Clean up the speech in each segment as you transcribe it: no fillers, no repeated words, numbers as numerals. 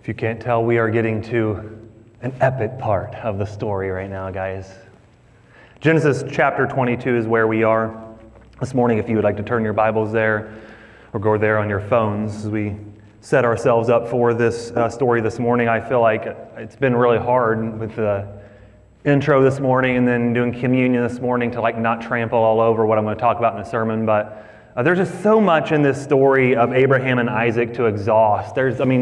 you can't tell, we are getting to an epic part of the story right now, guys. Genesis chapter 22 is where we are this morning. If you would like to turn your Bibles there or go there on your phones as we set ourselves up for this story this morning. I feel like it's been really hard with the intro this morning and then doing communion this morning to not trample all over what I'm going to talk about in the sermon, but there's just so much in this story of Abraham and Isaac to exhaust.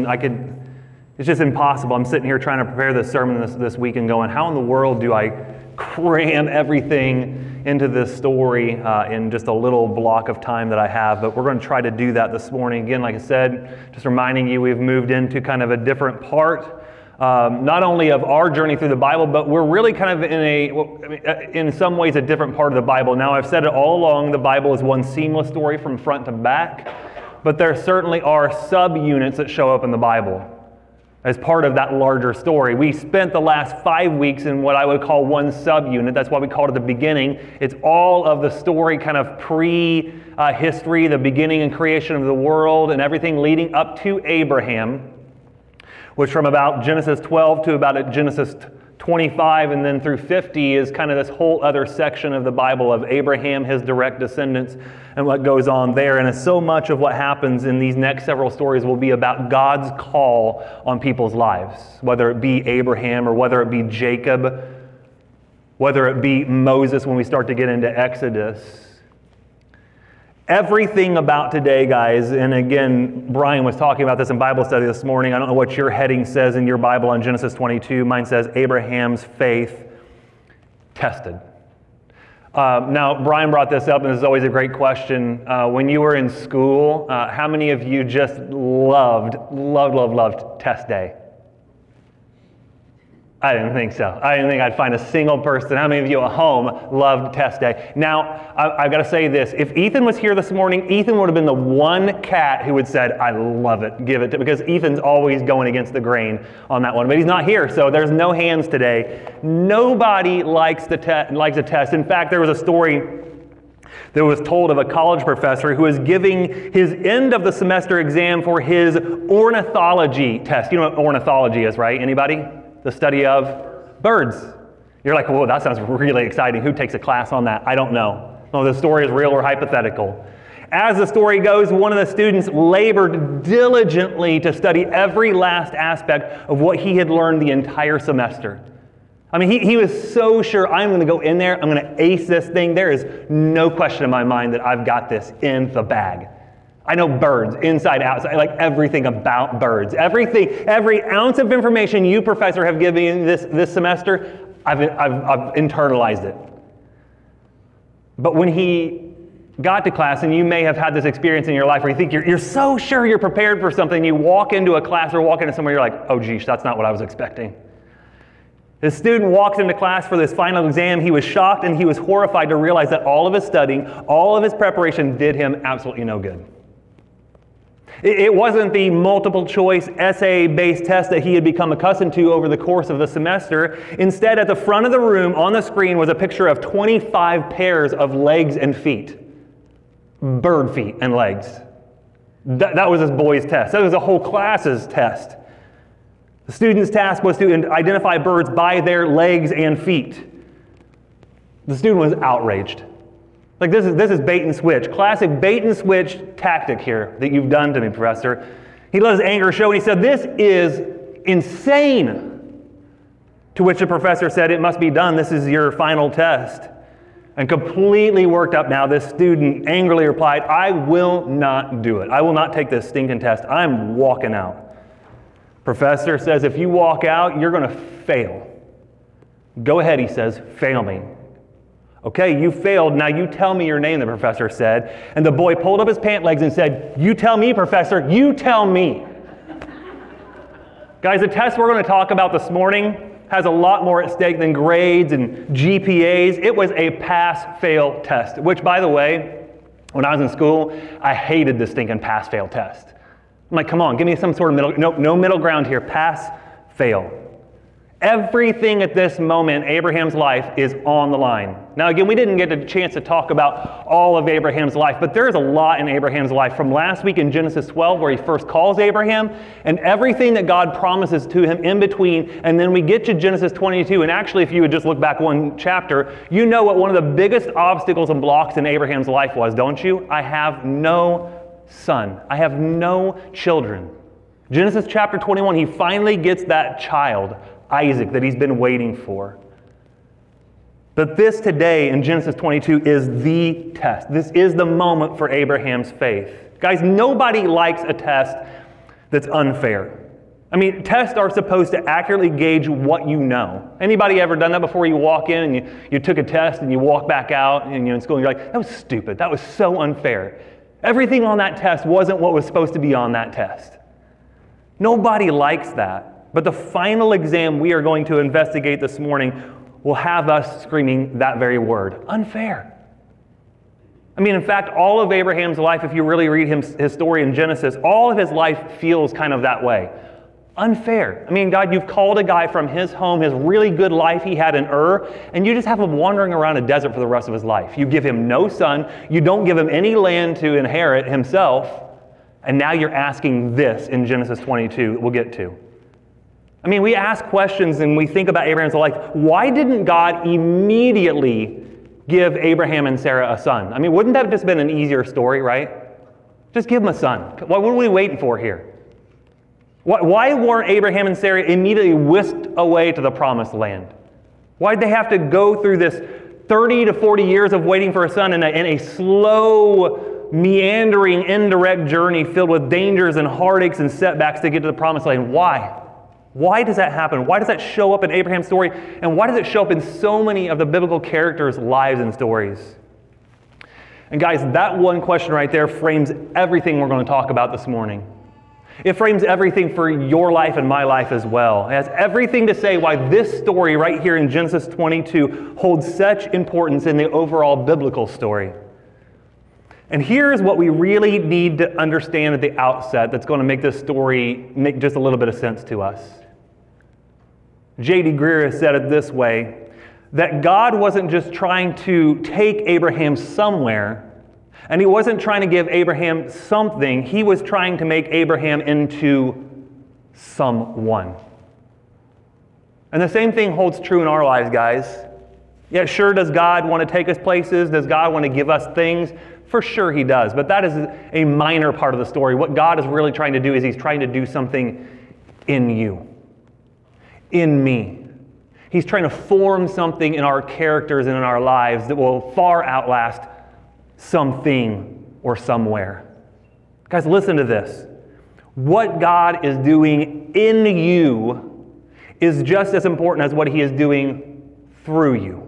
It's just impossible. I'm sitting here trying to prepare this sermon this week and going, how in the world do I cram everything into this story in just a little block of time that I have? But we're going to try to do that this morning. Again, like I said, just reminding you, we've moved into kind of a different part, not only of our journey through the Bible, but we're really kind of in some ways a different part of the Bible. Now, I've said it all along, the Bible is one seamless story from front to back, but there certainly are subunits that show up in the Bible as part of that larger story. We spent the last 5 weeks in what I would call one subunit. That's why we called it the beginning. It's all of the story kind of pre-history, the beginning and creation of the world and everything leading up to Abraham, which from about Genesis 12 to about Genesis 25 and then through 50 is kind of this whole other section of the Bible of Abraham, his direct descendants, and what goes on there. And so much of what happens in these next several stories will be about God's call on people's lives, whether it be Abraham or whether it be Jacob, whether it be Moses when we start to get into Exodus. Everything about today, guys, and again, Brian was talking about this in Bible study this morning. I don't know what your heading says in your Bible on Genesis 22. Mine says Abraham's faith tested. Now, Brian brought this up, and this is always a great question. When you were in school, how many of you just loved test day? I didn't think so. I didn't think I'd find a single person. How many of you at home loved test day? Now, I've got to say this. If Ethan was here this morning, Ethan would have been the one cat who would said, I love it, give it to, because Ethan's always going against the grain on that one. But he's not here, so there's no hands today. Nobody likes a test. In fact, there was a story that was told of a college professor who was giving his end of the semester exam for his ornithology test. You know what ornithology is, right? Anybody? The study of birds. You're like, whoa, that sounds really exciting. Who takes a class on that? I don't know. No, the story is real or hypothetical. As the story goes, one of the students labored diligently to study every last aspect of what he had learned the entire semester. I mean, he was so sure, I'm going to go in there, I'm going to ace this thing. There is no question in my mind that I've got this in the bag. I know birds, inside, outside, like everything about birds. Every ounce of information you, professor, have given me this semester, I've internalized it. But when he got to class, and you may have had this experience in your life where you think you're so sure you're prepared for something, you walk into a class or walk into somewhere, you're like, oh geez, that's not what I was expecting. The student walks into class for this final exam. He was shocked and he was horrified to realize that all of his studying, all of his preparation did him absolutely no good. It wasn't the multiple choice essay-based test that he had become accustomed to over the course of the semester. Instead, at the front of the room on the screen was a picture of 25 pairs of legs and feet. Bird feet and legs. That was this boy's test. That was the whole class's test. The student's task was to identify birds by their legs and feet. The student was outraged. Like this is bait and switch. Classic bait and switch tactic here that you've done to me, Professor. He let his anger show and he said, this is insane. To which the professor said, it must be done. This is your final test. And completely worked up now, this student angrily replied, I will not do it. I will not take this stinking test. I'm walking out. Professor says, if you walk out, you're going to fail. Go ahead, he says, fail me. Okay, you failed. Now you tell me your name, the professor said. And the boy pulled up his pant legs and said, you tell me, professor, you tell me. Guys, the test we're going to talk about this morning has a lot more at stake than grades and GPAs. It was a pass-fail test, which, by the way, when I was in school, I hated this stinking pass-fail test. I'm like, come on, give me some sort of middle, no middle ground here, pass-fail. Everything at this moment in Abraham's life is on the line. Now again, we didn't get a chance to talk about all of Abraham's life, but there is a lot in Abraham's life from last week in Genesis 12 where he first calls Abraham and everything that God promises to him in between, and then we get to Genesis 22, and actually if you would just look back one chapter, you know what one of the biggest obstacles and blocks in Abraham's life was, don't you? I have no son. I have no children. Genesis chapter 21, he finally gets that child, Isaac, that he's been waiting for. But this today in Genesis 22 is the test. This is the moment for Abraham's faith. Guys, nobody likes a test that's unfair. I mean, tests are supposed to accurately gauge what you know. Anybody ever done that before? You walk in and you took a test and you walk back out and you're in school and you're like, that was stupid. That was so unfair. Everything on that test wasn't what was supposed to be on that test. Nobody likes that. But the final exam we are going to investigate this morning will have us screaming that very word, unfair. I mean, in fact, all of Abraham's life, if you really read his story in Genesis, all of his life feels kind of that way. Unfair. I mean, God, you've called a guy from his home, his really good life he had in Ur, and you just have him wandering around a desert for the rest of his life. You give him no son, you don't give him any land to inherit himself, and now you're asking this in Genesis 22 that we'll get to. I mean, we ask questions and we think about Abraham's life. Why didn't God immediately give Abraham and Sarah a son? I mean, wouldn't that have just been an easier story, right? Just give them a son. What were we waiting for here? Why weren't Abraham and Sarah immediately whisked away to the promised land? Why did they have to go through this 30 to 40 years of waiting for a son in a slow, meandering, indirect journey filled with dangers and heartaches and setbacks to get to the promised land? Why? Why does that happen? Why does that show up in Abraham's story? And why does it show up in so many of the biblical characters' lives and stories? And guys, that one question right there frames everything we're going to talk about this morning. It frames everything for your life and my life as well. It has everything to say why this story right here in Genesis 22 holds such importance in the overall biblical story. And here's what we really need to understand at the outset that's going to make this story make just a little bit of sense to us. J.D. Greear has said it this way, that God wasn't just trying to take Abraham somewhere, and he wasn't trying to give Abraham something, he was trying to make Abraham into someone. And the same thing holds true in our lives, guys. Yeah, sure, does God want to take us places? Does God want to give us things? For sure he does, but that is a minor part of the story. What God is really trying to do is he's trying to do something in you, in me. He's trying to form something in our characters and in our lives that will far outlast something or somewhere. Guys, listen to this. What God is doing in you is just as important as what he is doing through you.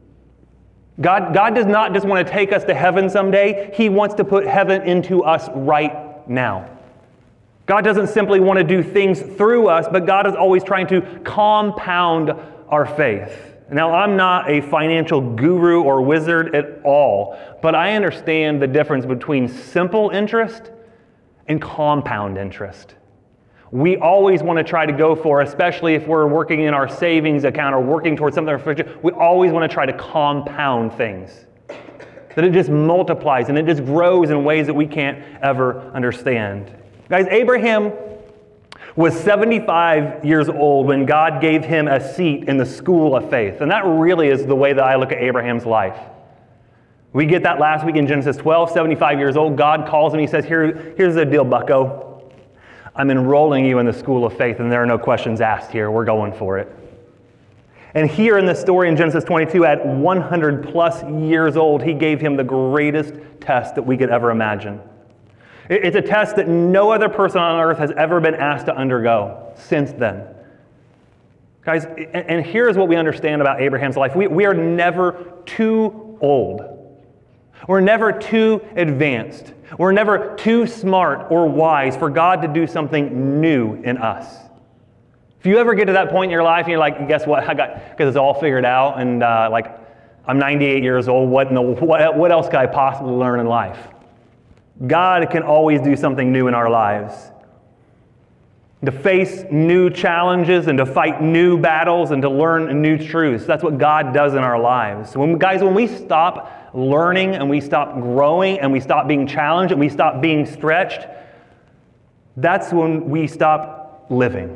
God does not just want to take us to heaven someday. He wants to put heaven into us right now. God doesn't simply want to do things through us, but God is always trying to compound our faith. Now, I'm not a financial guru or wizard at all, but I understand the difference between simple interest and compound interest. We always want to try to go for, especially if we're working in our savings account or working towards something, we always want to try to compound things. That it just multiplies and it just grows in ways that we can't ever understand. Guys, Abraham was 75 years old when God gave him a seat in the school of faith. And that really is the way that I look at Abraham's life. We get that last week in Genesis 12, 75 years old. God calls him, he says, here's the deal, bucko. I'm enrolling you in the school of faith, and there are no questions asked here. We're going for it. And here in the story in Genesis 22, at 100 plus years old, he gave him the greatest test that we could ever imagine. It's a test that no other person on earth has ever been asked to undergo since then. Guys, and here's what we understand about Abraham's life. We are never too old. We're never too advanced. We're never too smart or wise for God to do something new in us. If you ever get to that point in your life and you're like, guess what? Because it's all figured out, and I'm 98 years old. What else could I possibly learn in life? God can always do something new in our lives. to face new challenges and to fight new battles and to learn new truths. That's what God does in our lives. When we stop learning and we stop growing and we stop being challenged and we stop being stretched, that's when we stop living.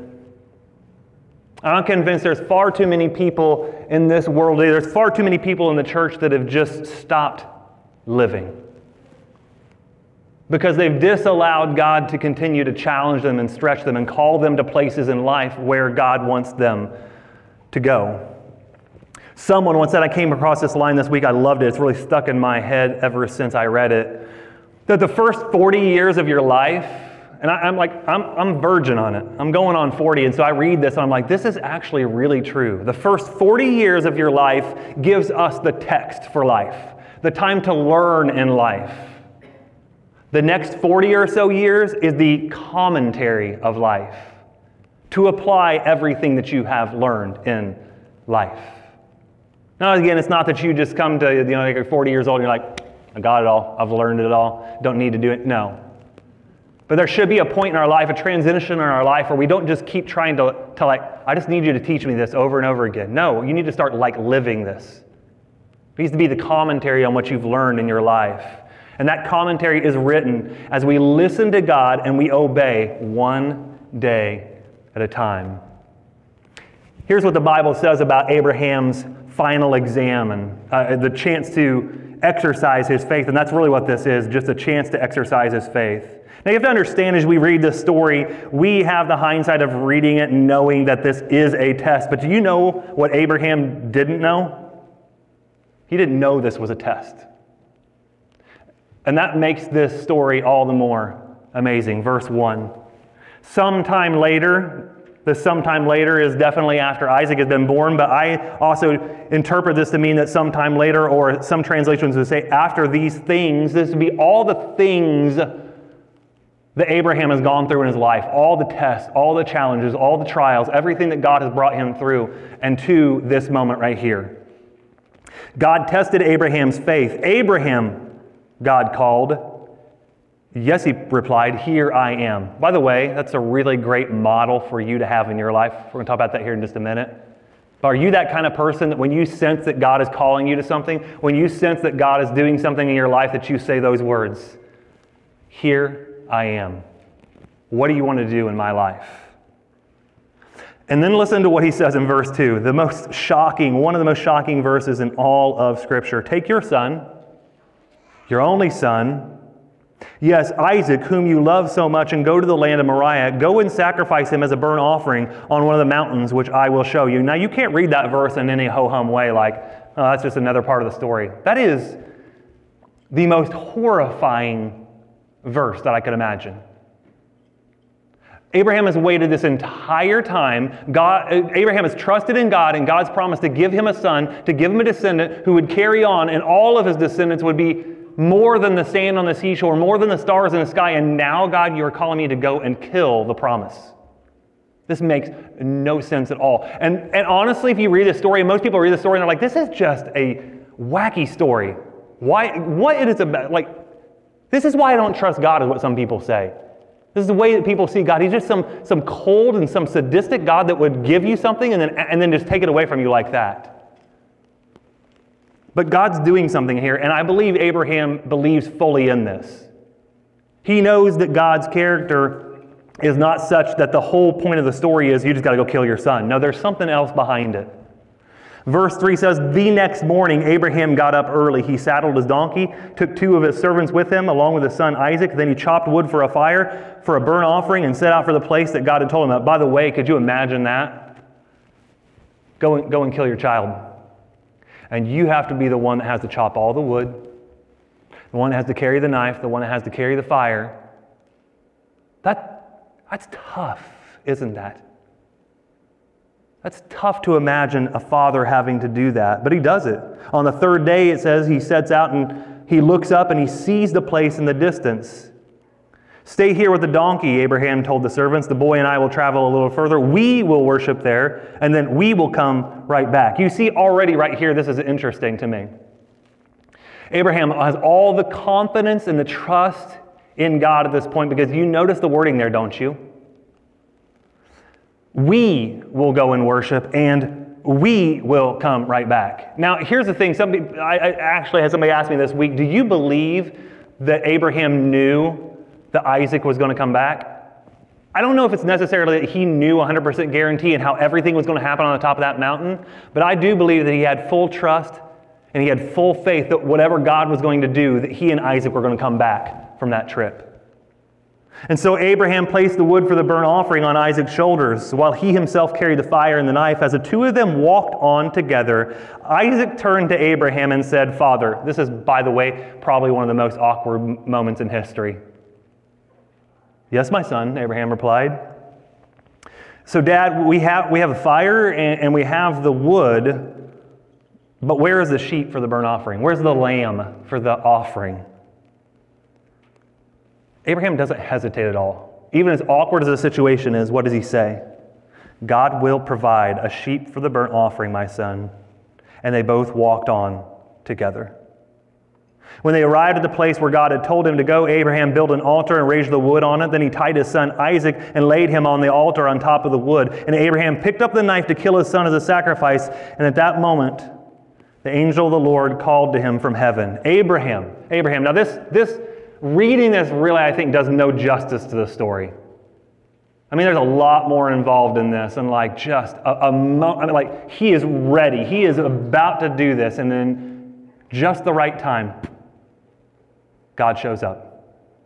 I'm convinced there's far too many people in this world today, there's far too many people in the church that have just stopped living because they've disallowed God to continue to challenge them and stretch them and call them to places in life where God wants them to go. Someone once said, I came across this line this week, I loved it, it's really stuck in my head ever since I read it, that the first 40 years of your life, and I'm virgin on it. I'm going on 40, and so I read this, and I'm like, this is actually really true. The first 40 years of your life gives us the text for life, the time to learn in life. The next 40 or so years is the commentary of life, to apply everything that you have learned in life. Now, again, it's not that you just come to, like you're 40 years old and you're like, I got it all, I've learned it all, don't need to do it. No. But there should be a point in our life, a transition in our life where we don't just keep trying to I just need you to teach me this over and over again. No, you need to start living this. It needs to be the commentary on what you've learned in your life. And that commentary is written as we listen to God and we obey one day at a time. Here's what the Bible says about Abraham's final exam and the chance to exercise his faith. And that's really what this is, just a chance to exercise his faith. Now you have to understand as we read this story, we have the hindsight of reading it and knowing that this is a test. But do you know what Abraham didn't know? He didn't know this was a test. And that makes this story all the more amazing. Verse 1. Sometime later, the sometime later is definitely after Isaac has been born, but I also interpret this to mean that sometime later, or some translations would say after these things, this would be all the things that Abraham has gone through in his life, all the tests, all the challenges, all the trials, everything that God has brought him through, and to this moment right here. God tested Abraham's faith. Abraham, God called. Yes, he replied, here I am. By the way, that's a really great model for you to have in your life. We're going to talk about that here in just a minute. But are you that kind of person that when you sense that God is calling you to something, when you sense that God is doing something in your life, that you say those words, here I am. What do you want to do in my life? And then listen to what he says in verse 2, one of the most shocking verses in all of Scripture. Take your son, your only son, yes, Isaac, whom you love so much, and go to the land of Moriah. Go and sacrifice him as a burnt offering on one of the mountains, which I will show you. Now, you can't read that verse in any ho-hum way like, oh, that's just another part of the story. That is the most horrifying verse that I could imagine. Abraham has waited this entire time. Abraham has trusted in God and God's promise to give him a son, to give him a descendant who would carry on, and all of his descendants would be more than the sand on the seashore, more than the stars in the sky, and now, God, you are calling me to go and kill the promise. This makes no sense at all. And honestly, if you read this story, and most people read this story and they're like, this is just a wacky story. What it is about, this is why I don't trust God, is what some people say. This is the way that people see God. He's just some cold and some sadistic God that would give you something and then just take it away from you like that. But God's doing something here, and I believe Abraham believes fully in this. He knows that God's character is not such that the whole point of the story is you just got to go kill your son. No, there's something else behind it. Verse 3 says, the next morning Abraham got up early. He saddled his donkey, took 2 of his servants with him, along with his son Isaac. Then he chopped wood for a fire, for a burnt offering, and set out for the place that God had told him about. By the way, could you imagine that? Go and kill your child. And you have to be the one that has to chop all the wood, the one that has to carry the knife, the one that has to carry the fire. That's tough, isn't that? That's tough to imagine a father having to do that, but he does it. On the 3rd day, it says he sets out and he looks up and he sees the place in the distance. Stay here with the donkey, Abraham told the servants. The boy and I will travel a little further. We will worship there, and then we will come right back. You see already right here, this is interesting to me. Abraham has all the confidence and the trust in God at this point, because you notice the wording there, don't you? we will go and worship, and we will come right back. Now, here's the thing. I actually had somebody ask me this week, do you believe that Abraham knew that Isaac was going to come back? I don't know if it's necessarily that he knew 100% guarantee and how everything was going to happen on the top of that mountain, but I do believe that he had full trust and he had full faith that whatever God was going to do, that he and Isaac were going to come back from that trip. And so Abraham placed the wood for the burnt offering on Isaac's shoulders, while he himself carried the fire and the knife. As the two of them walked on together, Isaac turned to Abraham and said, "Father," this is, by the way, probably one of the most awkward moments in history. "Yes, my son," Abraham replied. "So, Dad, we have a fire and we have the wood, but where is the sheep for the burnt offering? Where's the lamb for the offering?" Abraham doesn't hesitate at all. Even as awkward as the situation is, what does he say? "God will provide a sheep for the burnt offering, my son." And they both walked on together. When they arrived at the place where God had told him to go, Abraham built an altar and raised the wood on it. Then he tied his son Isaac and laid him on the altar on top of the wood. And Abraham picked up the knife to kill his son as a sacrifice. And at that moment, the angel of the Lord called to him from heaven, "Abraham, Abraham." Now reading this really, I think, does no justice to the story. I mean, there's a lot more involved in this, and like just he is ready. He is about to do this, and then just the right time, God shows up.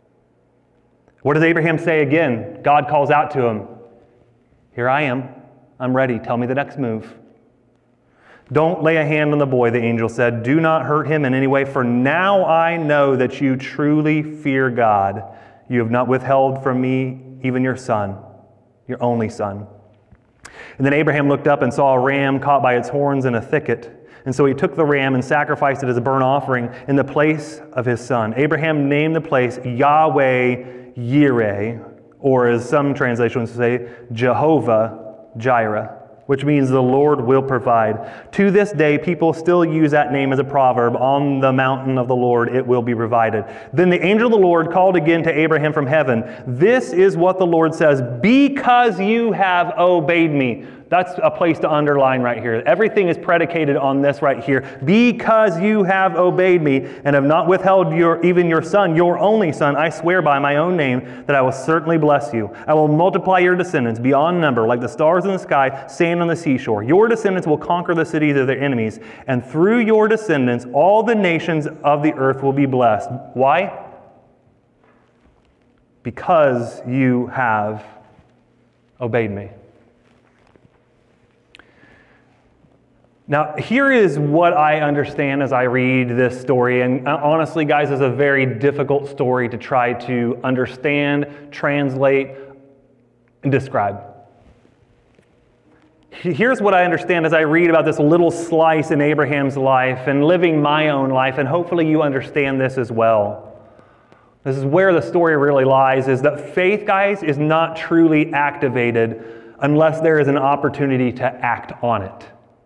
What does Abraham say again? God calls out to him, "Here I am. I'm ready. Tell me the next move." "Don't lay a hand on the boy," the angel said. "Do not hurt him in any way, for now I know that you truly fear God. You have not withheld from me even your son, your only son." And then Abraham looked up and saw a ram caught by its horns in a thicket. And so he took the ram and sacrificed it as a burnt offering in the place of his son. Abraham named the place Yahweh Yireh, or as some translations say, Jehovah Jireh, which means the Lord will provide. To this day, people still use that name as a proverb. On the mountain of the Lord, it will be provided. Then the angel of the Lord called again to Abraham from heaven. "This is what the Lord says, because you have obeyed me." That's a place to underline right here. Everything is predicated on this right here. "Because you have obeyed me and have not withheld even your son, your only son, I swear by my own name that I will certainly bless you. I will multiply your descendants beyond number, like the stars in the sky, sand on the seashore. Your descendants will conquer the cities of their enemies, and through your descendants all the nations of the earth will be blessed." Why? Because you have obeyed me. Now, here is what I understand as I read this story. And honestly, guys, it's a very difficult story to try to understand, translate, and describe. Here's what I understand as I read about this little slice in Abraham's life and living my own life, and hopefully you understand this as well. This is where the story really lies, is that faith, guys, is not truly activated unless there is an opportunity to act on it.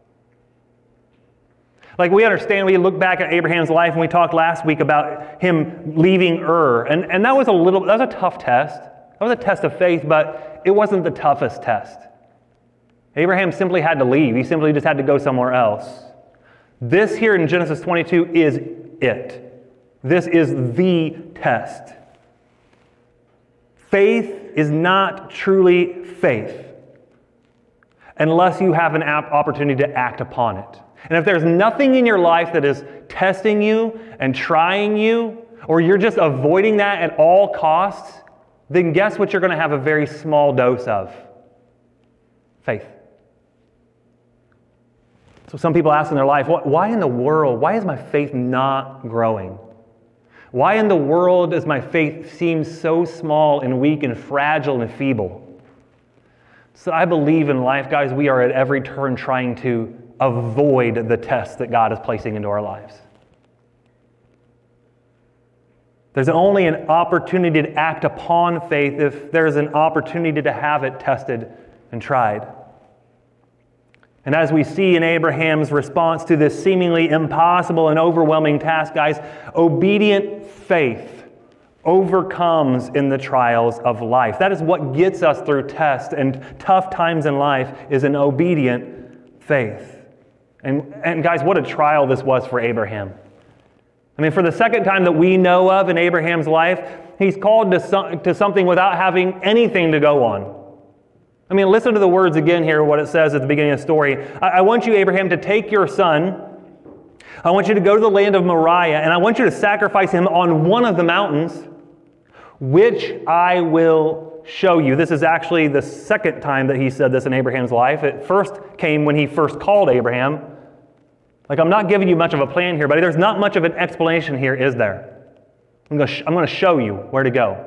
Like, we understand, we look back at Abraham's life, and we talked last week about him leaving Ur. And that was a tough test. That was a test of faith, but it wasn't the toughest test. Abraham simply had to leave. He simply just had to go somewhere else. This here in Genesis 22 is it. This is the test. Faith is not truly faith unless you have an opportunity to act upon it. And if there's nothing in your life that is testing you and trying you, or you're just avoiding that at all costs, then guess what you're going to have a very small dose of? Faith. So some people ask in their life, why in the world, why is my faith not growing? Why in the world does my faith seem so small and weak and fragile and feeble? So I believe in life, guys, we are at every turn trying to avoid the tests that God is placing into our lives. There's only an opportunity to act upon faith if there's an opportunity to have it tested and tried. And as we see in Abraham's response to this seemingly impossible and overwhelming task, guys, obedient faith overcomes in the trials of life. That is what gets us through tests and tough times in life, is an obedient faith. And guys, what a trial this was for Abraham. I mean, for the second time that we know of in Abraham's life, he's called to something without having anything to go on. I mean, listen to the words again here, what it says at the beginning of the story. I want you, Abraham, to take your son. I want you to go to the land of Moriah, and I want you to sacrifice him on one of the mountains, which I will show you. This is actually the second time that he said this in Abraham's life. It first came when he first called Abraham. Like, I'm not giving you much of a plan here, but there's not much of an explanation here, is there? I'm going to show you where to go.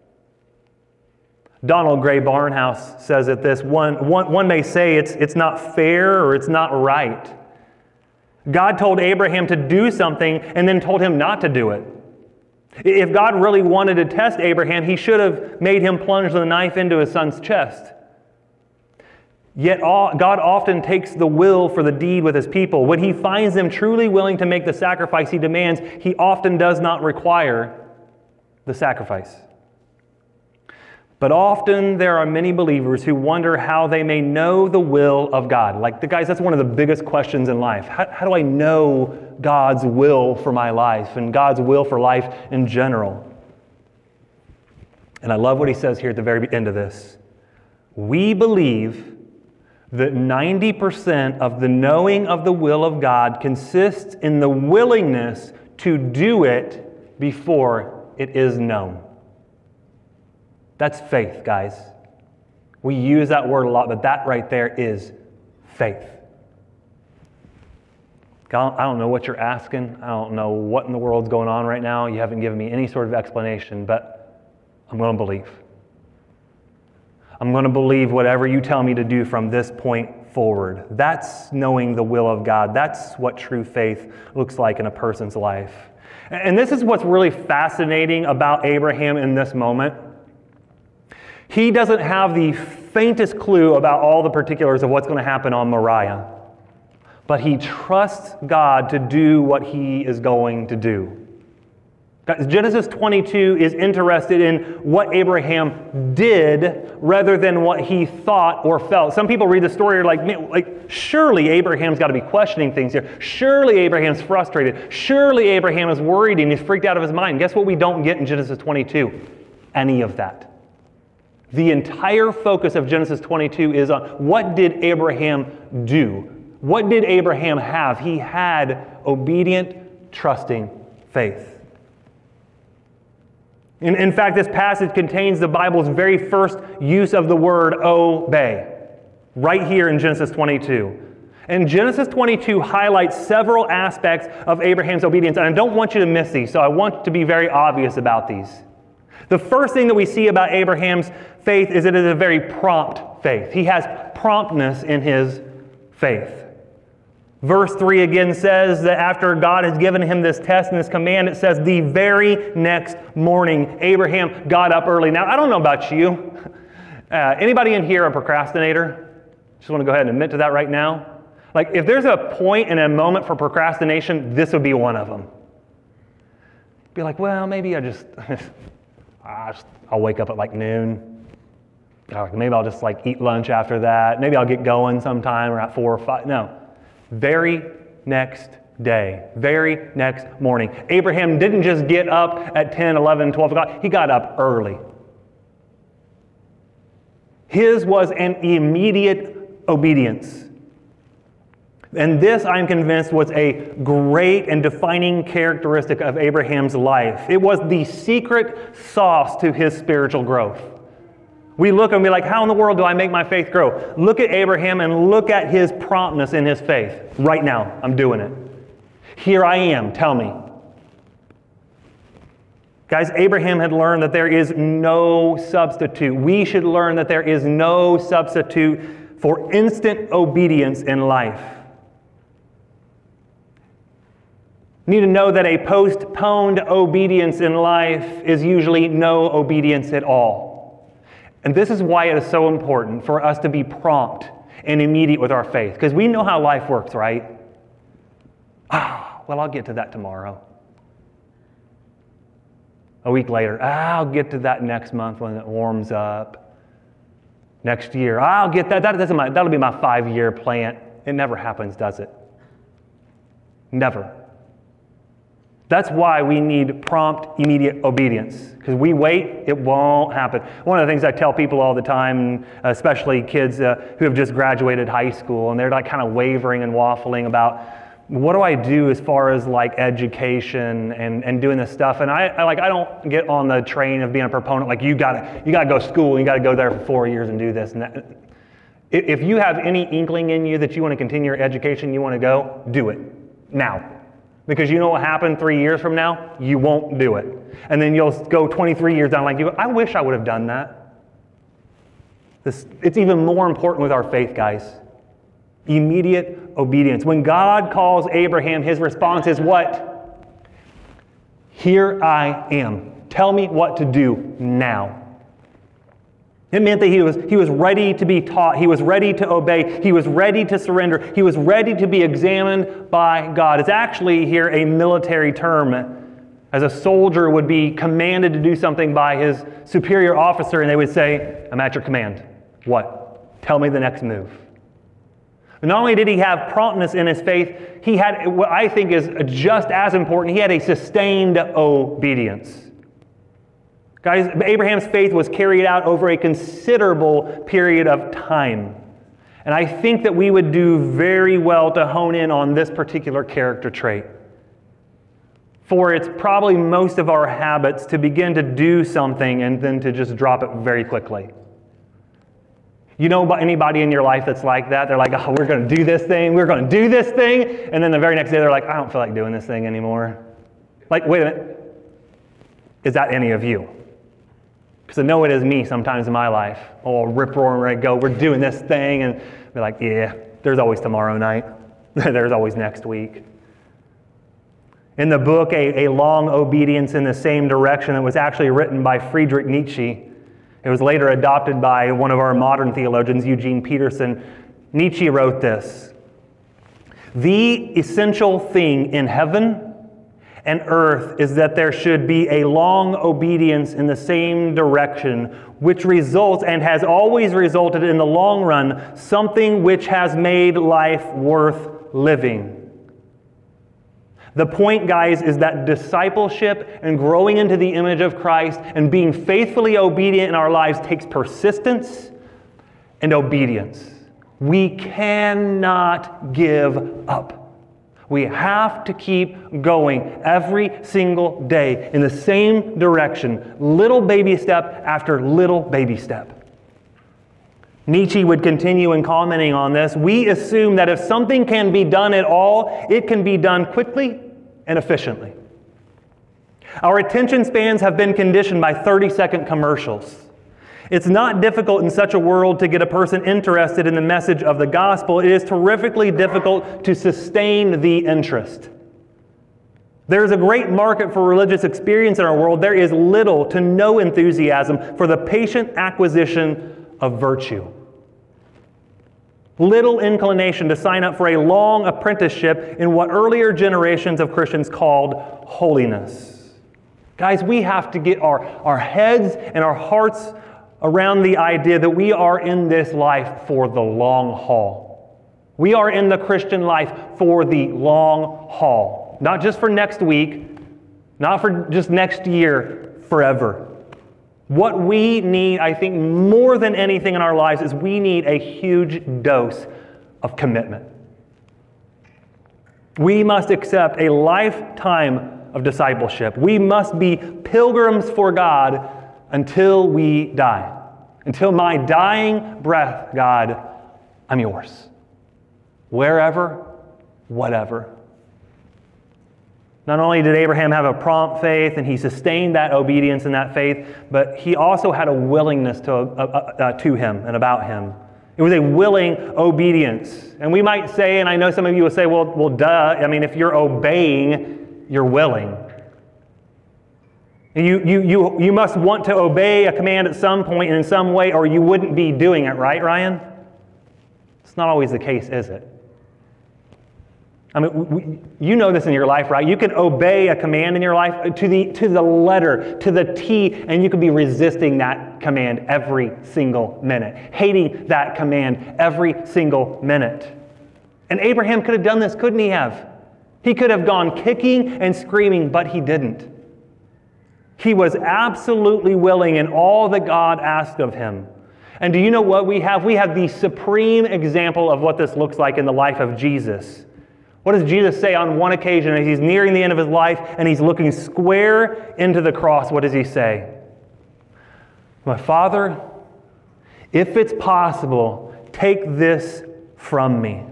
Donald Gray Barnhouse says it this: one may say it's not fair or it's not right. God told Abraham to do something and then told him not to do it. If God really wanted to test Abraham, he should have made him plunge the knife into his son's chest. Yet God often takes the will for the deed with his people. When he finds them truly willing to make the sacrifice he demands, he often does not require the sacrifice. But often there are many believers who wonder how they may know the will of God. Like, guys, that's one of the biggest questions in life. How do I know God's will for my life and God's will for life in general? And I love what he says here at the very end of this. We believe that 90% of the knowing of the will of God consists in the willingness to do it before it is known. That's faith, guys. We use that word a lot, but that right there is faith. I don't know what you're asking. I don't know what in the world's going on right now. You haven't given me any sort of explanation, but I'm going to believe. I'm going to believe whatever you tell me to do from this point forward. That's knowing the will of God. That's what true faith looks like in a person's life. And this is what's really fascinating about Abraham in this moment. He doesn't have the faintest clue about all the particulars of what's going to happen on Moriah, but he trusts God to do what he is going to do. Genesis 22 is interested in what Abraham did rather than what he thought or felt. Some people read the story like surely Abraham's got to be questioning things here. Surely Abraham's frustrated. Surely Abraham is worried and he's freaked out of his mind. Guess what we don't get in Genesis 22? Any of that. The entire focus of Genesis 22 is on what did Abraham do? What did Abraham have? He had obedient, trusting faith. In fact, this passage contains the Bible's very first use of the word obey, right here in Genesis 22. And Genesis 22 highlights several aspects of Abraham's obedience, and I don't want you to miss these, so I want to be very obvious about these. The first thing that we see about Abraham's faith is that it is a very prompt faith. He has promptness in his faith. Verse 3 again says that after God has given him this test and this command, it says the very next morning, Abraham got up early. Now, I don't know about you. Anybody in here a procrastinator? Just want to go ahead and admit to that right now. Like, if there's a point and a moment for procrastination, this would be one of them. Be like, well, maybe I'll wake up at like noon. Maybe I'll just eat lunch after that. Maybe I'll get going sometime or at 4 or 5. No. Very next day, very next morning. Abraham didn't just get up at 10, 11, 12 o'clock. He got up early. His was an immediate obedience. And this, I'm convinced, was a great and defining characteristic of Abraham's life. It was the secret sauce to his spiritual growth. We look and be like, how in the world do I make my faith grow? Look at Abraham and look at his promptness in his faith. Right now, I'm doing it. Here I am, tell me. Guys, Abraham had learned that there is no substitute. We should learn that there is no substitute for instant obedience in life. You need to know that a postponed obedience in life is usually no obedience at all. And this is why it is so important for us to be prompt and immediate with our faith. Because we know how life works, right? Well, I'll get to that tomorrow. A week later, I'll get to that next month when it warms up. Next year, I'll get that. That'll be my 5-year plan. It never happens, does it? Never. That's why we need prompt, immediate obedience. Because we wait, it won't happen. One of the things I tell people all the time, especially kids who have just graduated high school, and they're like kind of wavering and waffling about, what do I do as far as like education and doing this stuff? And I don't get on the train of being a proponent like you gotta go to school, you gotta go there for 4 years and do this and that. If you have any inkling in you that you want to continue your education, you want to go, do it now. Because you know what happened 3 years from now? You won't do it. And then you'll go 23 years down like, I wish I would have done that. It's even more important with our faith, guys. Immediate obedience. When God calls Abraham, his response is what? Here I am. Tell me what to do now. It meant that he was ready to be taught. He was ready to obey. He was ready to surrender. He was ready to be examined by God. It's actually here a military term, as a soldier would be commanded to do something by his superior officer, and they would say, I'm at your command. What? Tell me the next move. But not only did he have promptness in his faith, he had what I think is just as important, he had a sustained obedience. Guys, Abraham's faith was carried out over a considerable period of time. And I think that we would do very well to hone in on this particular character trait. For it's probably most of our habits to begin to do something and then to just drop it very quickly. You know anybody in your life that's like that? They're like, oh, we're going to do this thing, and then the very next day they're like, I don't feel like doing this thing anymore. Like, wait a minute, is that any of you? Because I know it is me sometimes in my life. Oh, rip-roaring, ready to go, we're doing this thing, and be like, yeah, there's always tomorrow night. There's always next week. In the book, A Long Obedience in the Same Direction, that was actually written by Friedrich Nietzsche. It was later adopted by one of our modern theologians, Eugene Peterson. Nietzsche wrote this: the essential thing in heaven and earth is that there should be a long obedience in the same direction, which results and has always resulted in the long run something which has made life worth living. The point, guys, is that discipleship and growing into the image of Christ and being faithfully obedient in our lives takes persistence and obedience. We cannot give up. We have to keep going every single day in the same direction, little baby step after little baby step. Nietzsche would continue in commenting on this. We assume that if something can be done at all, it can be done quickly and efficiently. Our attention spans have been conditioned by 30-second commercials. It's not difficult in such a world to get a person interested in the message of the gospel. It is terrifically difficult to sustain the interest. There is a great market for religious experience in our world. There is little to no enthusiasm for the patient acquisition of virtue. Little inclination to sign up for a long apprenticeship in what earlier generations of Christians called holiness. Guys, we have to get our heads and our hearts around the idea that we are in this life for the long haul. We are in the Christian life for the long haul. Not just for next week, not for just next year, forever. What we need, I think, more than anything in our lives is we need a huge dose of commitment. We must accept a lifetime of discipleship. We must be pilgrims for God until we die. Until my dying breath, God, I'm yours. Wherever, whatever. Not only did Abraham have a prompt faith and he sustained that obedience and that faith, but he also had a willingness to him and about him. It was a willing obedience. And we might say, and I know some of you will say, well, duh. I mean, if you're obeying, you're willing. You must want to obey a command at some point and in some way, or you wouldn't be doing it, right, Ryan? It's not always the case, is it? I mean, you know this in your life, right? You can obey a command in your life to the letter, to the T, and you can be resisting that command every single minute, hating that command every single minute. And Abraham could have done this, couldn't he have? He could have gone kicking and screaming, but he didn't. He was absolutely willing in all that God asked of him. And do you know what we have? We have the supreme example of what this looks like in the life of Jesus. What does Jesus say on one occasion as he's nearing the end of his life and he's looking square into the cross? What does he say? My Father, if it's possible, take this from me.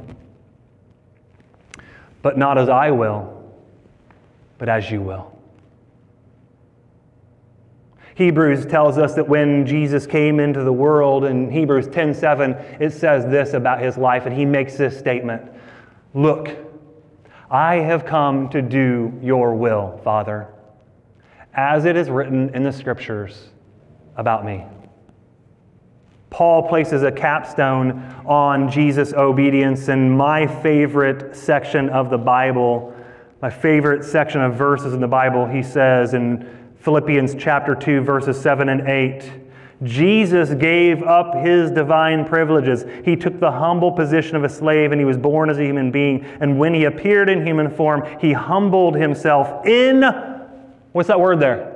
But not as I will, but as you will. Hebrews tells us that when Jesus came into the world, in Hebrews 10:7, it says this about his life, and he makes this statement. Look, I have come to do your will, Father, as it is written in the Scriptures about me. Paul places a capstone on Jesus' obedience in my favorite section of the Bible, my favorite section of verses in the Bible. He says in Philippians chapter 2, verses 7 and 8, Jesus gave up his divine privileges. He took the humble position of a slave, and he was born as a human being. And when he appeared in human form, he humbled himself in, what's that word there?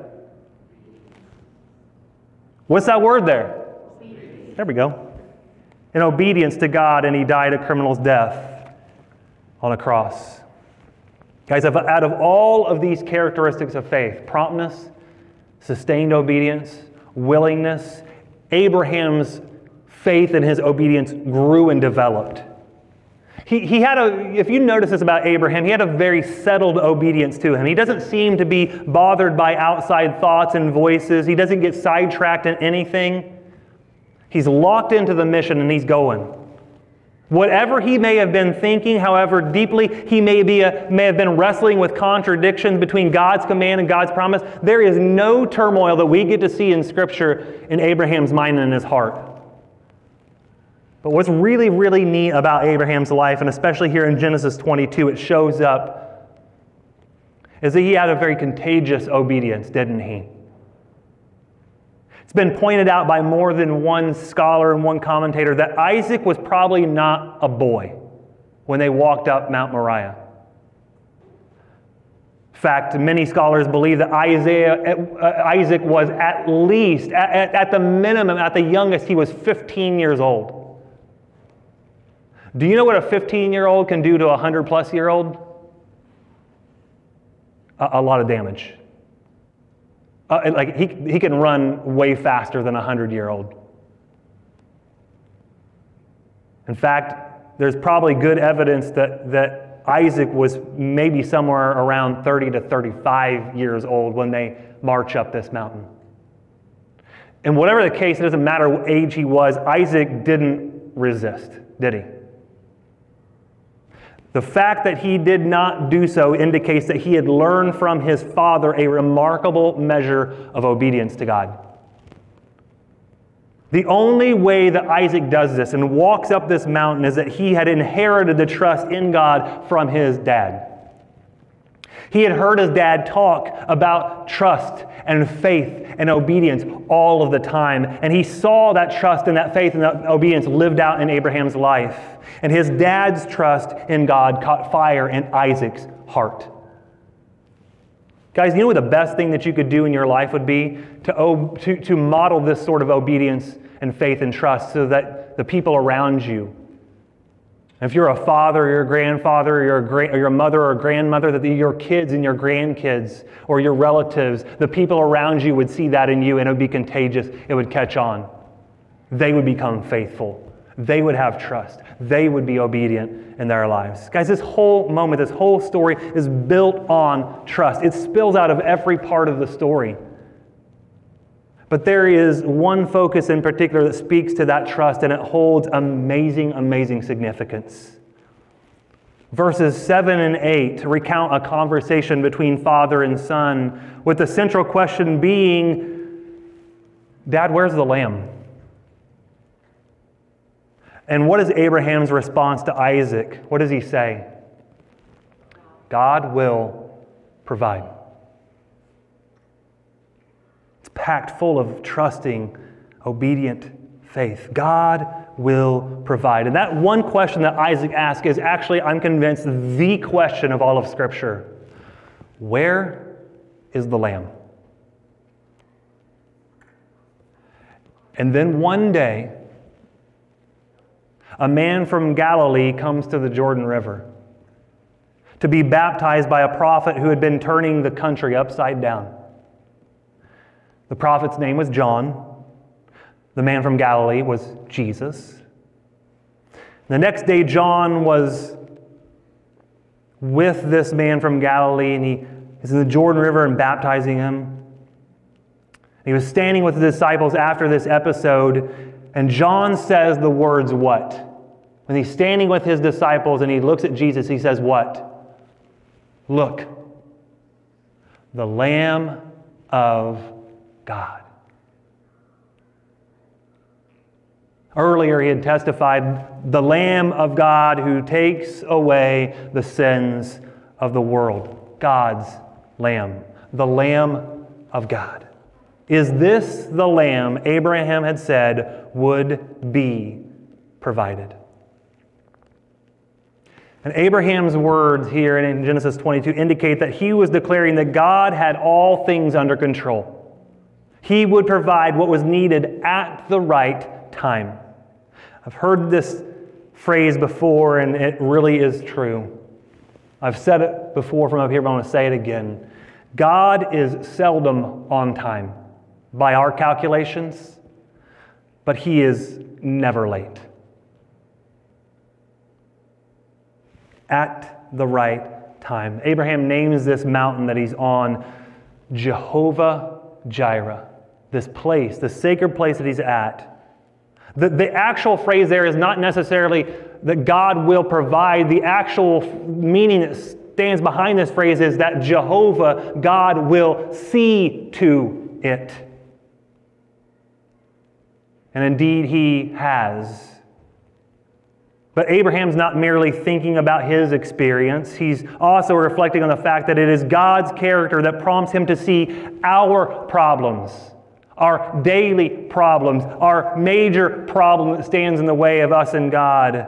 What's that word there? There we go. In obedience to God, and he died a criminal's death on a cross. Guys, out of all of these characteristics of faith, promptness, sustained obedience, willingness, Abraham's faith and his obedience grew and developed. He had if you notice this about Abraham, he had a very settled obedience to him. He doesn't seem to be bothered by outside thoughts and voices. He doesn't get sidetracked in anything. He's locked into the mission and he's going. Whatever he may have been thinking, however deeply he may have been wrestling with contradictions between God's command and God's promise, there is no turmoil that we get to see in Scripture in Abraham's mind and in his heart. But what's really, really neat about Abraham's life, and especially here in Genesis 22, it shows up, is that he had a very contagious obedience, didn't he? It's been pointed out by more than one scholar and one commentator that Isaac was probably not a boy when they walked up Mount Moriah. In fact, many scholars believe that Isaac was at least, at the minimum, at the youngest, he was 15 years old. Do you know what a 15-year-old can do to a 100-plus-year-old? A lot of damage. He can run way faster than a 100-year-old. In fact, there's probably good evidence that Isaac was maybe somewhere around 30 to 35 years old when they march up this mountain. And whatever the case, it doesn't matter what age he was, Isaac didn't resist, did he? The fact that he did not do so indicates that he had learned from his father a remarkable measure of obedience to God. The only way that Isaac does this and walks up this mountain is that he had inherited the trust in God from his dad. He had heard his dad talk about trust and faith and obedience all of the time, and he saw that trust and that faith and that obedience lived out in Abraham's life. And his dad's trust in God caught fire in Isaac's heart. Guys, you know what the best thing that you could do in your life would be? To model this sort of obedience and faith and trust so that the people around you, if you're a father or your grandfather or your mother or grandmother, that your kids and your grandkids or your relatives, the people around you would see that in you and it would be contagious. It would catch on. They would become faithful. They would have trust. They would be obedient in their lives. Guys, this whole moment, this whole story is built on trust. It spills out of every part of the story. But there is one focus in particular that speaks to that trust, and it holds amazing, amazing significance. Verses 7 and 8 recount a conversation between father and son, with the central question being, Dad, where's the lamb? And what is Abraham's response to Isaac? What does he say? God will provide. It's packed full of trusting, obedient faith. God will provide. And that one question that Isaac asks is actually, I'm convinced, the question of all of Scripture. Where is the lamb? And then one day, a man from Galilee comes to the Jordan River to be baptized by a prophet who had been turning the country upside down. The prophet's name was John. The man from Galilee was Jesus. The next day, John was with this man from Galilee, and he is in the Jordan River and baptizing him. He was standing with the disciples after this episode, and John says the words, what? When he's standing with his disciples and he looks at Jesus, he says, what? Look, the Lamb of God. Earlier he had testified, the Lamb of God who takes away the sins of the world. God's Lamb. The Lamb of God. Is this the Lamb Abraham had said would be provided? And Abraham's words here in Genesis 22 indicate that he was declaring that God had all things under control. He would provide what was needed at the right time. I've heard this phrase before, and it really is true. I've said it before from up here, but I want to say it again. God is seldom on time by our calculations, but He is never late. At the right time. Abraham names this mountain that he's on Jehovah Jireh, this place, the sacred place that he's at. The actual phrase there is not necessarily that God will provide. The actual meaning that stands behind this phrase is that Jehovah, God, will see to it. And indeed He has. But Abraham's not merely thinking about his experience. He's also reflecting on the fact that it is God's character that prompts him to see our problems, our daily problems, our major problem that stands in the way of us and God.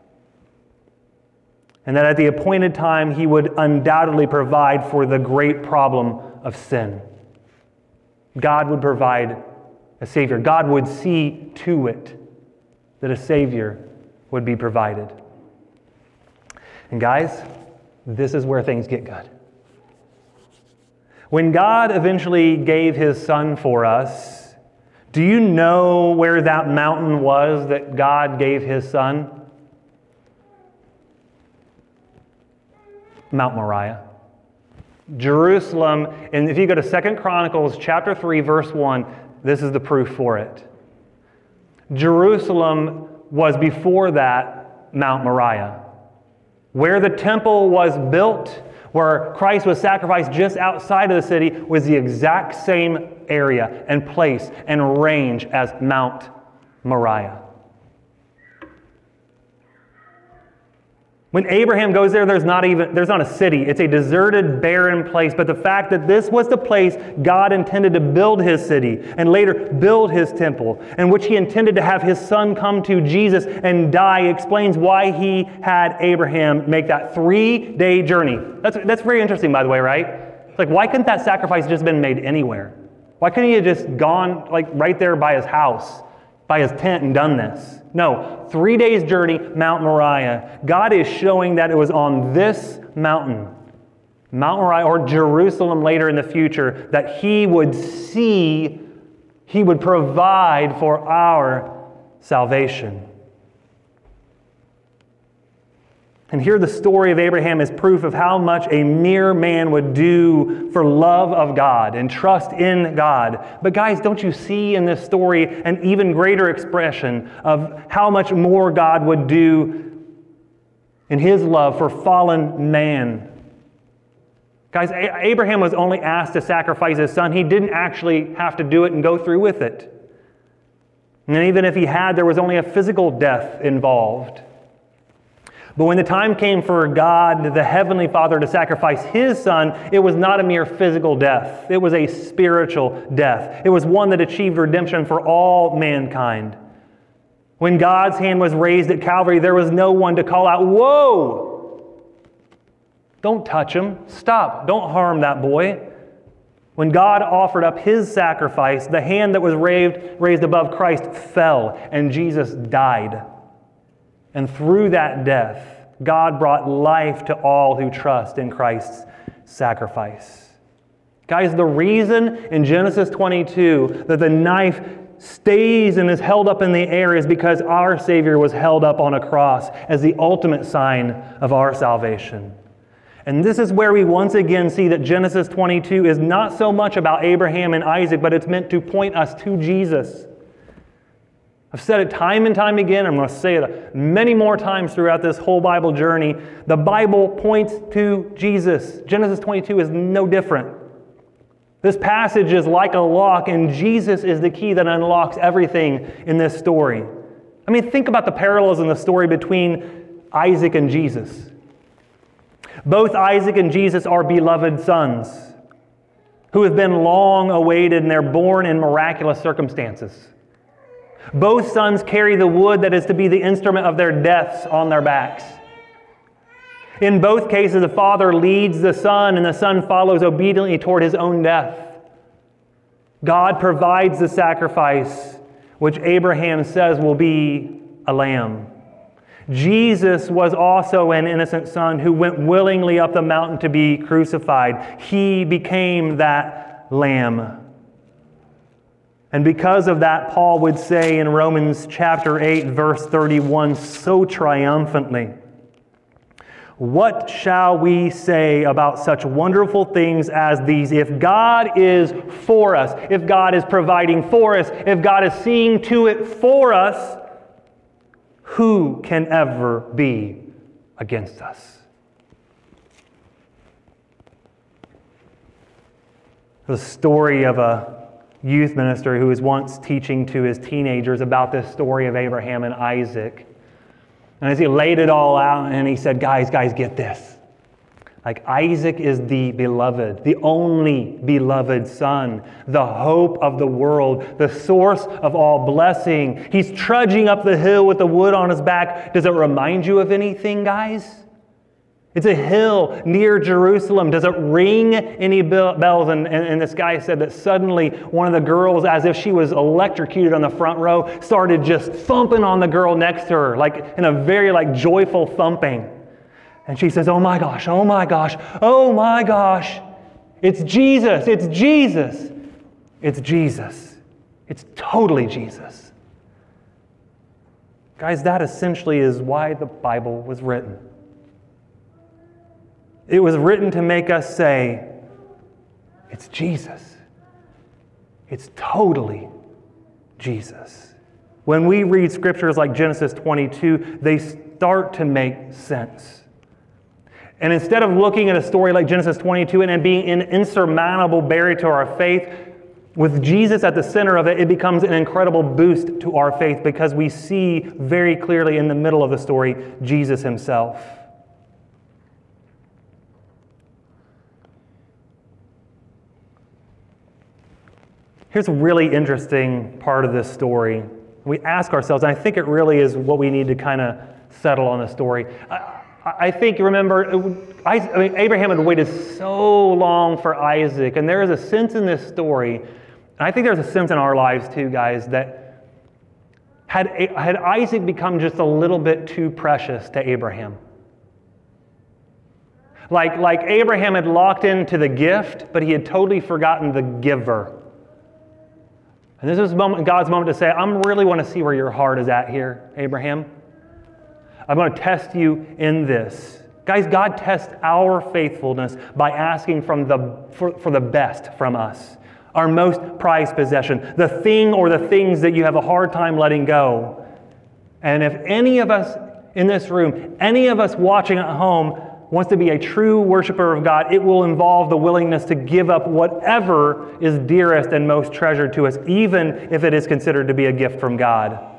And that at the appointed time, He would undoubtedly provide for the great problem of sin. God would provide a Savior. God would see to it that a Savior would be provided. And guys, this is where things get good. When God eventually gave His Son for us, do you know where that mountain was that God gave His Son? Mount Moriah. Jerusalem, and if you go to 2 Chronicles chapter 3, verse 1, this is the proof for it. Jerusalem was before that Mount Moriah. Where the temple was built, where Christ was sacrificed just outside of the city, was the exact same area and place and range as Mount Moriah. When Abraham goes there, there's not a city. It's a deserted, barren place. But the fact that this was the place God intended to build His city and later build His temple, and which He intended to have His Son come to, Jesus, and die, explains why He had Abraham make that 3-day journey. That's very interesting, by the way, right? It's like, why couldn't that sacrifice just been made anywhere? Why couldn't He have just gone like right there by his house, by his tent, and done this? No, 3 days journey, Mount Moriah. God is showing that it was on this mountain, Mount Moriah, or Jerusalem later in the future, that He would see, He would provide for our salvation. And here the story of Abraham is proof of how much a mere man would do for love of God and trust in God. But guys, don't you see in this story an even greater expression of how much more God would do in His love for fallen man? Guys, Abraham was only asked to sacrifice his son. He didn't actually have to do it and go through with it. And even if he had, there was only a physical death involved. But when the time came for God, the Heavenly Father, to sacrifice His Son, it was not a mere physical death. It was a spiritual death. It was one that achieved redemption for all mankind. When God's hand was raised at Calvary, there was no one to call out, "Whoa! Don't touch him. Stop. Don't harm that boy." When God offered up His sacrifice, the hand that was raised above Christ fell, and Jesus died. And through that death, God brought life to all who trust in Christ's sacrifice. Guys, the reason in Genesis 22 that the knife stays and is held up in the air is because our Savior was held up on a cross as the ultimate sign of our salvation. And this is where we once again see that Genesis 22 is not so much about Abraham and Isaac, but it's meant to point us to Jesus. I've said it time and time again. I'm going to say it many more times throughout this whole Bible journey. The Bible points to Jesus. Genesis 22 is no different. This passage is like a lock, and Jesus is the key that unlocks everything in this story. I mean, think about the parallels in the story between Isaac and Jesus. Both Isaac and Jesus are beloved sons who have been long awaited, and they're born in miraculous circumstances. Both sons carry the wood that is to be the instrument of their deaths on their backs. In both cases, the father leads the son, and the son follows obediently toward his own death. God provides the sacrifice, which Abraham says will be a lamb. Jesus was also an innocent son who went willingly up the mountain to be crucified. He became that lamb. And because of that, Paul would say in Romans chapter 8, verse 31, so triumphantly, "What shall we say about such wonderful things as these? If God is for us, if God is providing for us, if God is seeing to it for us, who can ever be against us?" The story of a youth minister who was once teaching to his teenagers about this story of Abraham and Isaac. And as he laid it all out, and he said, guys, get this. Like, Isaac is the beloved, the only beloved son, the hope of the world, the source of all blessing. He's trudging up the hill with the wood on his back. Does it remind you of anything, guys? It's a hill near Jerusalem. Does it ring any bells? And this guy said that suddenly one of the girls, as if she was electrocuted on the front row, started just thumping on the girl next to her, like in a very joyful thumping. And she says, oh my gosh, oh my gosh, oh my gosh. It's Jesus, it's Jesus. It's Jesus. It's totally Jesus. Guys, that essentially is why the Bible was written. It was written to make us say, it's Jesus. It's totally Jesus. When we read scriptures like Genesis 22, they start to make sense. And instead of looking at a story like Genesis 22 and being an insurmountable barrier to our faith, with Jesus at the center of it, it becomes an incredible boost to our faith because we see very clearly in the middle of the story Jesus himself. Here's a really interesting part of this story. We ask ourselves, and I think it really is what we need to kind of settle on the story. I think, remember, Abraham had waited so long for Isaac, and there is a sense in this story, and I think there's a sense in our lives too, guys, that had Isaac become just a little bit too precious to Abraham. Like Abraham had locked into the gift, but he had totally forgotten the giver. And this is God's moment to say, I really want to see where your heart is at here, Abraham. I'm going to test you in this. Guys, God tests our faithfulness by asking for the best from us, our most prized possession, the thing or the things that you have a hard time letting go. And if any of us in this room, any of us watching at home, wants to be a true worshiper of God, it will involve the willingness to give up whatever is dearest and most treasured to us, even if it is considered to be a gift from God.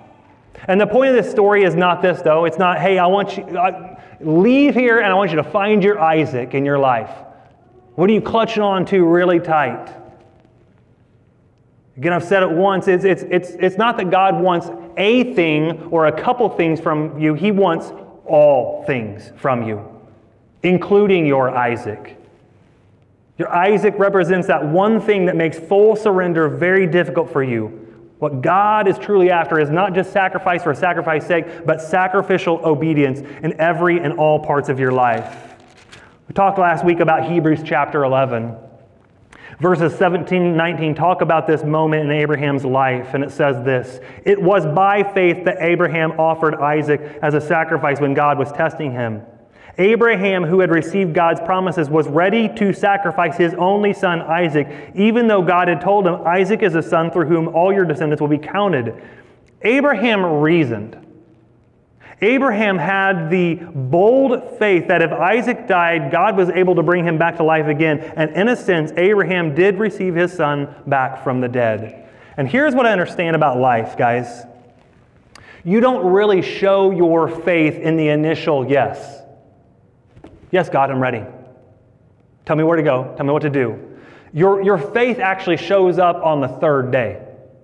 And the point of this story is not this, though. It's not, hey, I want you, leave here and I want you to find your Isaac in your life. What are you clutching on to really tight? Again, I've said it once. It's not that God wants a thing or a couple things from you. He wants all things from you, including your Isaac. Your Isaac represents that one thing that makes full surrender very difficult for you. What God is truly after is not just sacrifice for sacrifice's sake, but sacrificial obedience in every and all parts of your life. We talked last week about Hebrews chapter 11. Verses 17 and 19 talk about this moment in Abraham's life, and it says this: "It was by faith that Abraham offered Isaac as a sacrifice when God was testing him. Abraham, who had received God's promises, was ready to sacrifice his only son Isaac, even though God had told him, 'Isaac is a son through whom all your descendants will be counted.' Abraham reasoned. Abraham had the bold faith that if Isaac died, God was able to bring him back to life again. And in a sense, Abraham did receive his son back from the dead." And here's what I understand about life, guys. You don't really show your faith in the initial yes. Yes, God, I'm ready. Tell me where to go. Tell me what to do. Your faith actually shows up on the third day.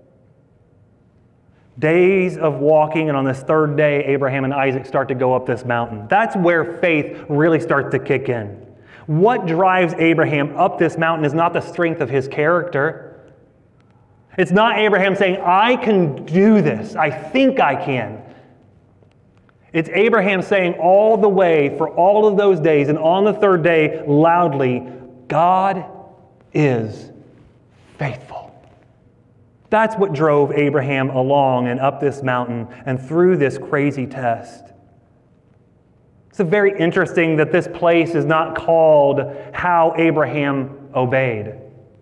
Days of walking, and on this third day, Abraham and Isaac start to go up this mountain. That's where faith really starts to kick in. What drives Abraham up this mountain is not the strength of his character. It's not Abraham saying, "I can do this. I think I can." It's Abraham saying all the way for all of those days, and on the third day, loudly, "God is faithful." That's what drove Abraham along and up this mountain and through this crazy test. It's very interesting that this place is not called How Abraham Obeyed.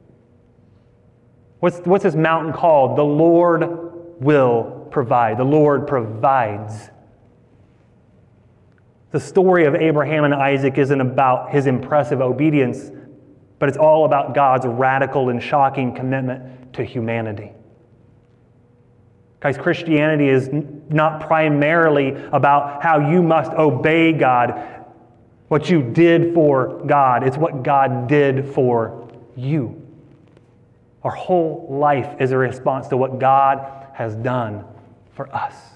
What's this mountain called? The Lord will provide. The Lord provides. The story of Abraham and Isaac isn't about his impressive obedience, but it's all about God's radical and shocking commitment to humanity. Guys, Christianity is not primarily about how you must obey God, what you did for God. It's what God did for you. Our whole life is a response to what God has done for us.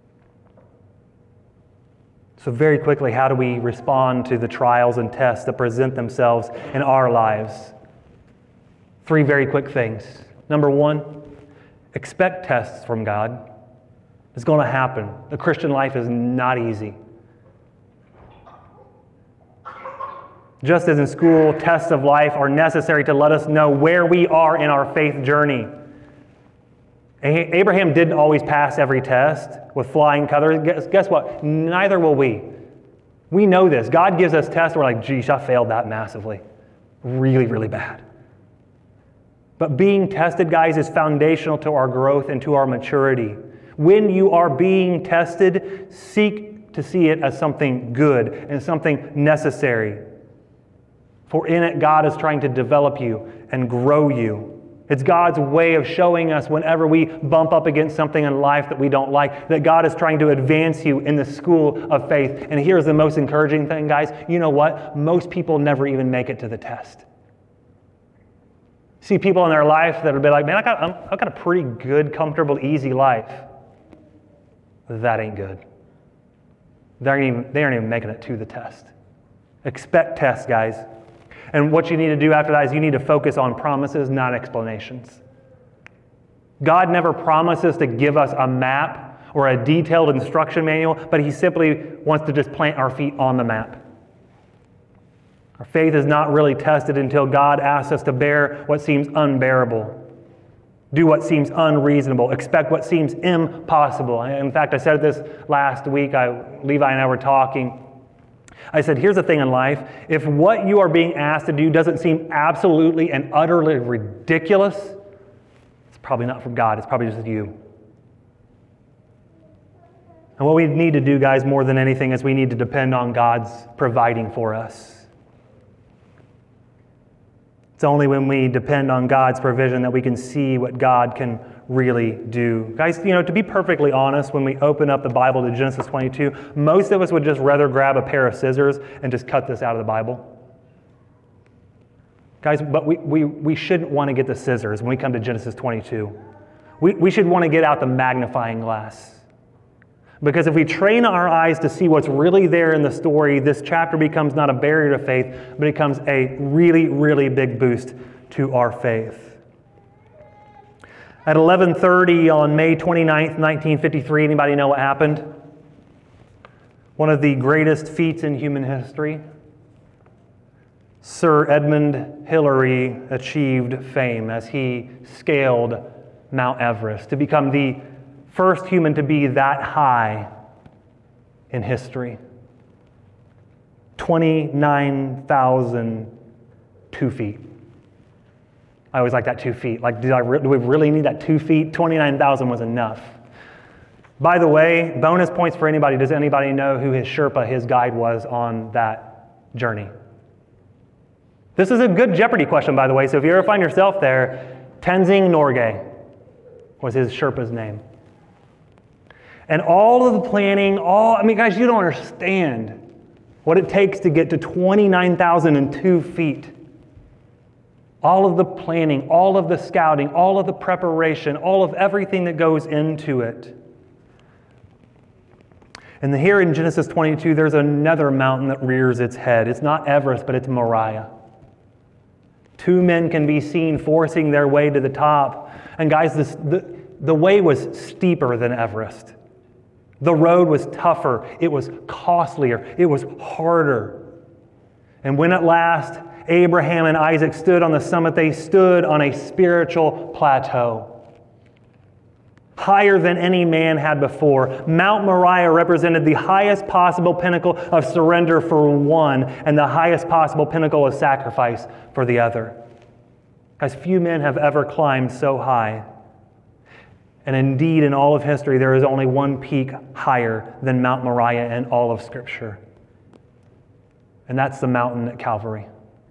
So very quickly, how do we respond to the trials and tests that present themselves in our lives? 3 very quick things. Number 1, expect tests from God. It's going to happen. The Christian life is not easy. Just as in school, tests of life are necessary to let us know where we are in our faith journey. Abraham didn't always pass every test with flying colors. Guess what? Neither will we. We know this. God gives us tests, we're like, geez, I failed that massively. Really, really bad. But being tested, guys, is foundational to our growth and to our maturity. When you are being tested, seek to see it as something good and something necessary. For in it, God is trying to develop you and grow you. It's God's way of showing us whenever we bump up against something in life that we don't like, that God is trying to advance you in the school of faith. And here's the most encouraging thing, guys. You know what? Most people never even make it to the test. See people in their life that will be like, man, I've got a pretty good, comfortable, easy life. That ain't good. They aren't even making it to the test. Expect tests, guys. And what you need to do after that is you need to focus on promises, not explanations. God never promises to give us a map or a detailed instruction manual, but He simply wants to just plant our feet on the map. Our faith is not really tested until God asks us to bear what seems unbearable. Do what seems unreasonable. Expect what seems impossible. In fact, I said this last week. Levi and I were talking. I said, here's the thing in life. If what you are being asked to do doesn't seem absolutely and utterly ridiculous, it's probably not from God. It's probably just you. And what we need to do, guys, more than anything is we need to depend on God's providing for us. It's only when we depend on God's provision that we can see what God can really do. Guys, to be perfectly honest, when we open up the Bible to Genesis 22, most of us would just rather grab a pair of scissors and just cut this out of the Bible. Guys, but we shouldn't want to get the scissors when we come to Genesis 22. We should want to get out the magnifying glass. Because if we train our eyes to see what's really there in the story, this chapter becomes not a barrier to faith, but it becomes a really, really big boost to our faith. At 11:30 on May 29th, 1953, anybody know what happened? One of the greatest feats in human history. Sir Edmund Hillary achieved fame as he scaled Mount Everest to become the first human to be that high in history. 29,002 feet. I always like that 2 feet. Like, do we really need that 2 feet? 29,000 was enough. By the way, bonus points for anybody. Does anybody know who his Sherpa, his guide, was on that journey? This is a good Jeopardy question, by the way. So if you ever find yourself there, Tenzing Norgay was his Sherpa's name. And all of the planning, guys, you don't understand what it takes to get to 29,002 feet. All of the planning, all of the scouting, all of the preparation, all of everything that goes into it. And here in Genesis 22, there's another mountain that rears its head. It's not Everest, but it's Moriah. 2 men can be seen forcing their way to the top. And guys, the way was steeper than Everest. The road was tougher. It was costlier. It was harder. And when at last Abraham and Isaac stood on the summit, they stood on a spiritual plateau, higher than any man had before. Mount Moriah represented the highest possible pinnacle of surrender for one and the highest possible pinnacle of sacrifice for the other. As few men have ever climbed so high. And indeed, in all of history, there is only one peak higher than Mount Moriah in all of Scripture. And that's the mountain at Calvary.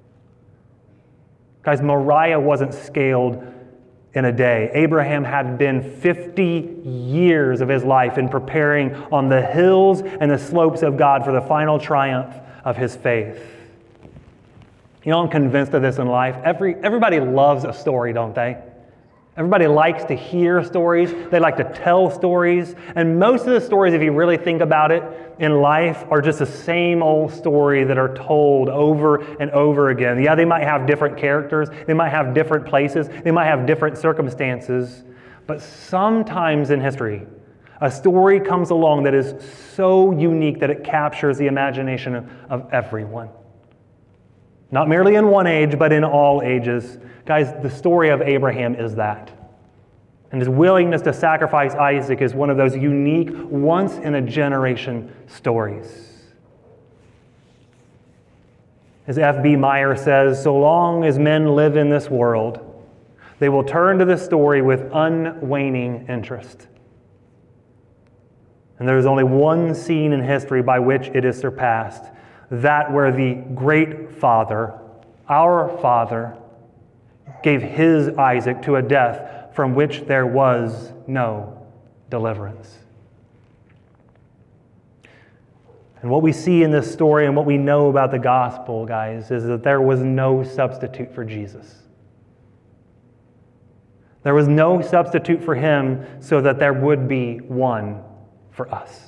Guys, Moriah wasn't scaled in a day. Abraham had been 50 years of his life in preparing on the hills and the slopes of God for the final triumph of his faith. I'm convinced of this in life. Everybody loves a story, don't they? Everybody likes to hear stories. They like to tell stories. And most of the stories, if you really think about it, in life are just the same old story that are told over and over again. Yeah, they might have different characters. They might have different places. They might have different circumstances. But sometimes in history, a story comes along that is so unique that it captures the imagination of everyone. Not merely in one age, but in all ages. Guys, the story of Abraham is that. And his willingness to sacrifice Isaac is one of those unique, once-in-a-generation stories. As F.B. Meyer says, so long as men live in this world, they will turn to this story with unwaning interest. And there is only one scene in history by which it is surpassed, that where the great Father, our Father, gave his Isaac to a death from which there was no deliverance. And what we see in this story and what we know about the gospel, guys, is that there was no substitute for Jesus. There was no substitute for him so that there would be one for us.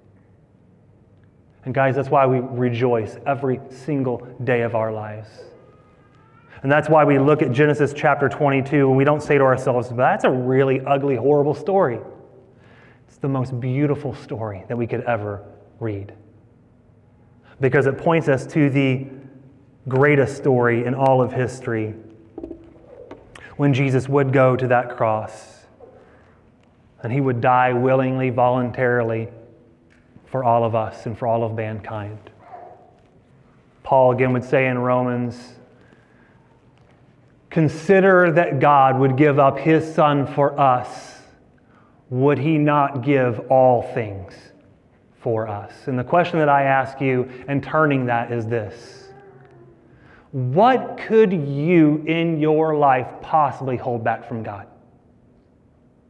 And guys, that's why we rejoice every single day of our lives. And that's why we look at Genesis chapter 22 and we don't say to ourselves, but that's a really ugly, horrible story. It's the most beautiful story that we could ever read. Because it points us to the greatest story in all of history, when Jesus would go to that cross and he would die willingly, voluntarily for all of us and for all of mankind. Paul again would say in Romans, consider that God would give up his Son for us. Would he not give all things for us? And the question that I ask you, and turning that, is this. What could you in your life possibly hold back from God?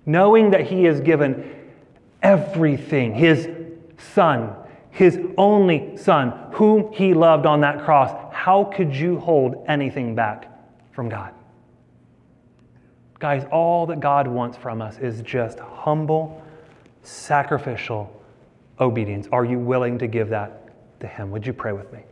knowing that He has given everything, His Son, His only Son, whom He loved on that cross, how could you hold anything back from God? Guys, all that God wants from us is just humble, sacrificial obedience. Are you willing to give that to Him? Would you pray with me?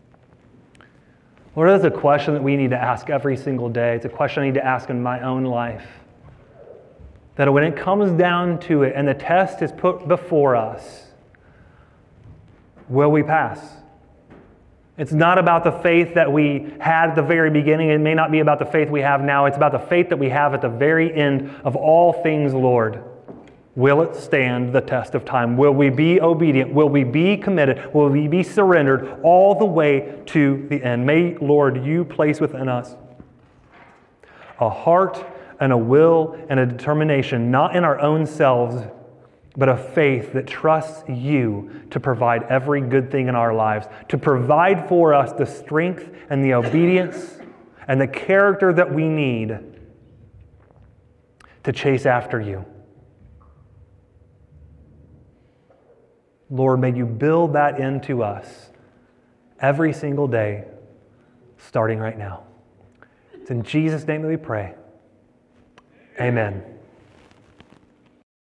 Lord, that's a question that we need to ask every single day. It's a question I need to ask in my own life. That when it comes down to it and the test is put before us, will we pass? It's not about the faith that we had at the very beginning. It may not be about the faith we have now. It's about the faith that we have at the very end of all things, Lord. Will it stand the test of time? Will we be obedient? Will we be committed? Will we be surrendered all the way to the end? May, Lord, you place within us a heart and a will and a determination, not in our own selves, but a faith that trusts you to provide every good thing in our lives, to provide for us the strength and the obedience and the character that we need to chase after you. Lord, may you build that into us every single day, starting right now. It's in Jesus' name that we pray. Amen.